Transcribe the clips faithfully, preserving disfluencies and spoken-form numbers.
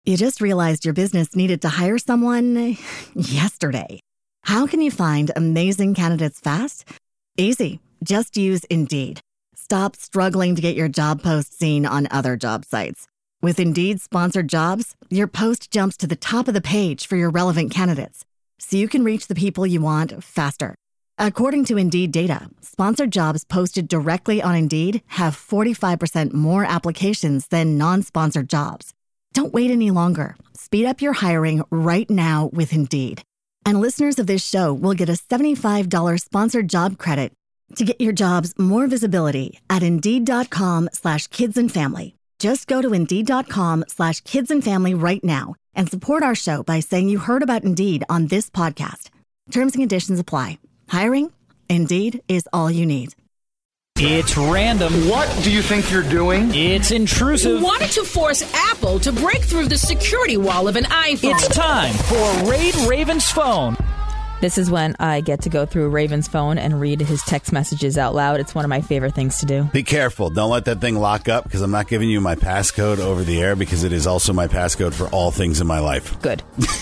You just realized your business needed to hire someone yesterday. How can you find amazing candidates fast? Easy. Just use Indeed. Stop struggling to get your job post seen on other job sites. With Indeed sponsored jobs, your post jumps to the top of the page for your relevant candidates, so you can reach the people you want faster. According to Indeed data, sponsored jobs posted directly on Indeed have forty-five percent more applications than non-sponsored jobs. Don't wait any longer. Speed up your hiring right now with Indeed. And listeners of this show will get a seventy-five dollars sponsored job credit to get your jobs more visibility at Indeed.com slash kids and family. Just go to Indeed.com slash kids and family right now and support our show by saying you heard about Indeed on this podcast. Terms and conditions apply. Hiring? Indeed is all you need. It's random. What do you think you're doing? It's intrusive. You wanted to force Apple to break through the security wall of an iPhone. It's time for Raid Raven's Phone. This is when I get to go through Raven's phone and read his text messages out loud. It's one of my favorite things to do. Be careful. Don't let that thing lock up, because I'm not giving you my passcode over the air, because it is also my passcode for all things in my life. Good.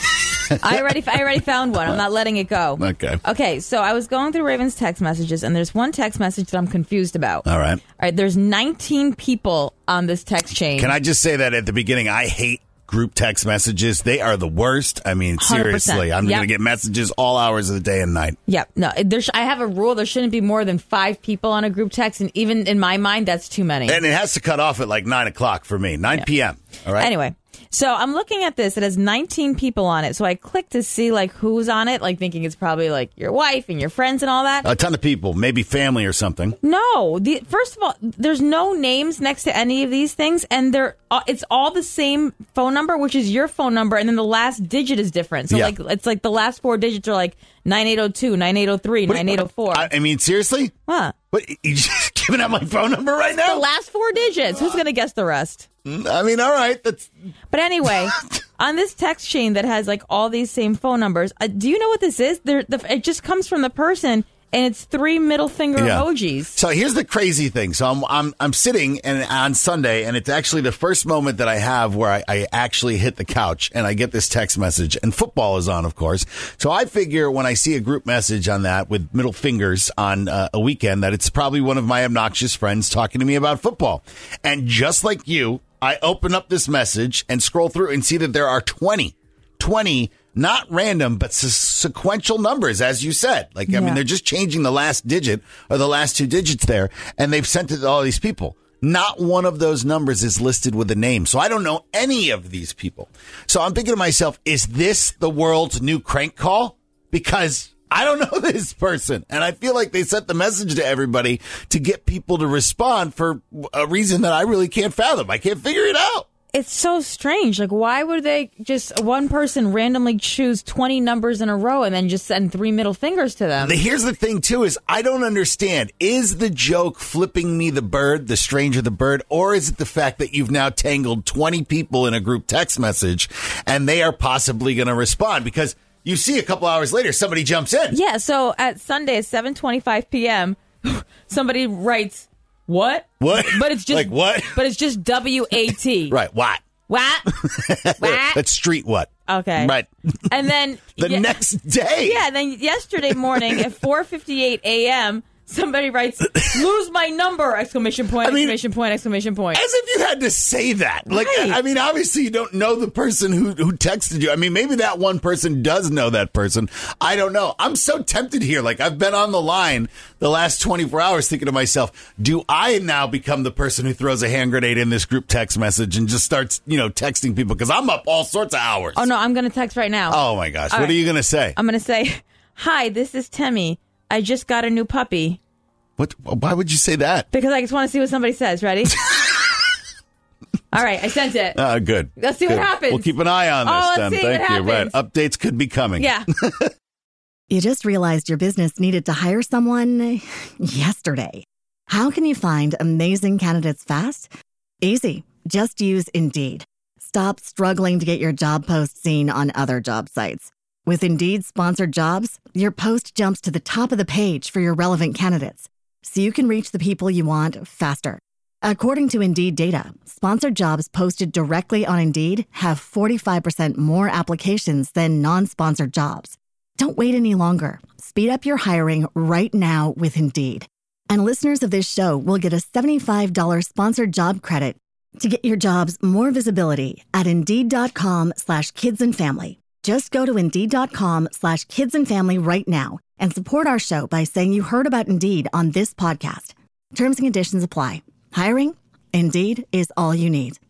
I already I already found one. I'm not letting it go. Okay. Okay, so I was going through Raven's text messages, and there's one text message that I'm confused about. All right. All right, there's nineteen people on this text chain. Can I just say that at the beginning, I hate group text messages. They are the worst. I mean, seriously, I'm yep. going to get messages all hours of the day and night. Yep. No, there's, I have a rule. There shouldn't be more than five people on a group text, and even in my mind, that's too many. And it has to cut off at like nine o'clock for me, nine p.m. All right? Anyway. So I'm looking at this. It has nineteen people on it. So I click to see like who's on it, like thinking it's probably like your wife and your friends and all that. A ton of people, maybe family or something. No. The, first of all, there's no names next to any of these things. And they're it's all the same phone number, which is your phone number. And then the last digit is different. So yeah. like it's like the last four digits are like nine eight oh two, nine eight oh three, nine eight oh four. I mean, seriously? What? What? You just giving out my phone number right now? The last four digits. Who's going to guess the rest? I mean, all right. That's. But anyway, on this text chain that has like all these same phone numbers, uh, do you know what this is? There, the, it just comes from the person, and it's three middle finger yeah. emojis. So here's the crazy thing. So I'm I'm I'm sitting and on Sunday, and it's actually the first moment that I have where I, I actually hit the couch and I get this text message, and football is on, of course. So I figure when I see a group message on that with middle fingers on uh, a weekend, that it's probably one of my obnoxious friends talking to me about football. And just like you, I open up this message and scroll through and see that there are twenty, twenty not random, but se- sequential numbers, as you said. Like, I yeah. mean, they're just changing the last digit or the last two digits there, and they've sent it to all these people. Not one of those numbers is listed with a name. So I don't know any of these people. So I'm thinking to myself, is this the world's new crank call? Because I don't know this person. And I feel like they sent the message to everybody to get people to respond for a reason that I really can't fathom. I can't figure it out. It's so strange. Like, why would they just one person randomly choose twenty numbers in a row and then just send three middle fingers to them? Here's the thing, too, is I don't understand. Is the joke flipping me the bird, the stranger the bird, or is it the fact that you've now tangled twenty people in a group text message and they are possibly going to respond? Because you see a couple hours later, somebody jumps in. Yeah, so at Sunday at seven twenty-five p.m., somebody writes, what? What? But it's just like what? But it's just W A T. Right. What? What? What? That's street what? Okay. Right. And then the ye- next day. Yeah. Then yesterday morning at four fifty-eight a.m. somebody writes, "Lose my number!" Exclamation point! I mean, exclamation point! Exclamation point! As if you had to say that. Like, Right. I mean, obviously you don't know the person who who texted you. I mean, maybe that one person does know that person. I don't know. I'm so tempted here. Like, I've been on the line the last twenty-four hours thinking to myself, do I now become the person who throws a hand grenade in this group text message and just starts, you know, texting people? Because I'm up all sorts of hours. Oh no, I'm going to text right now. Oh my gosh! All what right. are you going to say? I'm going to say, "Hi, this is Temmie. I just got a new puppy." What? Why would you say that? Because I just want to see what somebody says. Ready? All right, I sent it. Uh, good. Let's see Good. what happens. We'll keep an eye on this Oh, let's then. see Thank what you. Right. happens. Updates could be coming. Yeah. You just realized your business needed to hire someone yesterday. How can you find amazing candidates fast? Easy. Just use Indeed. Stop struggling to get your job post seen on other job sites. With Indeed sponsored jobs, your post jumps to the top of the page for your relevant candidates, so you can reach the people you want faster. According to Indeed data, sponsored jobs posted directly on Indeed have forty-five percent more applications than non-sponsored jobs. Don't wait any longer. Speed up your hiring right now with Indeed. And listeners of this show will get a seventy-five dollars sponsored job credit to get your jobs more visibility at Indeed.com slash kids and family. Just go to Indeed.com slash kids and family right now and support our show by saying you heard about Indeed on this podcast. Terms and conditions apply. Hiring? Indeed is all you need.